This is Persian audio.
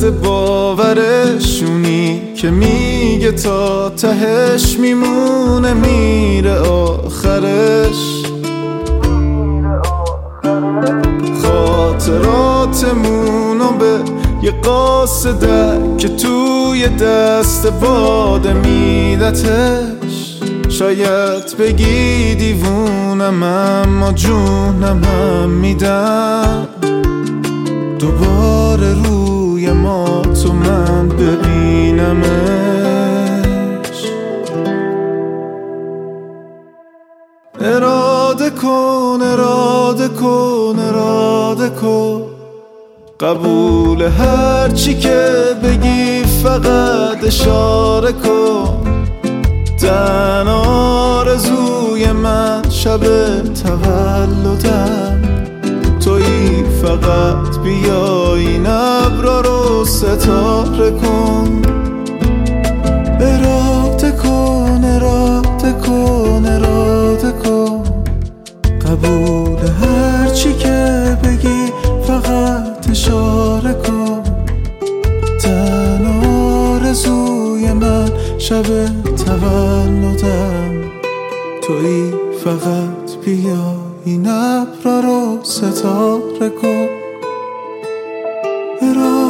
باورشونی که میگه تا تهش میمونه میره آخرش. خاطراتمونو به یه قاصده که توی دست باد میدتش. شاید بگی دیوونم اما جونم هم میدم دوباره روی ما تو من ببینمش. اراده کن اراده کن اراده کن قبول هر چی که بگی فقط اشاره کن. تن آرزوی من شب تولدم تویی فقط بیا این ابرا رو ستاره کن. اراده کن اراده کن اراده کن قبول هر چی که بگی فقط اشاره کن. تن آرزوی من شب تولدم تویی فقط بیا این ابرا رو ستاره کن.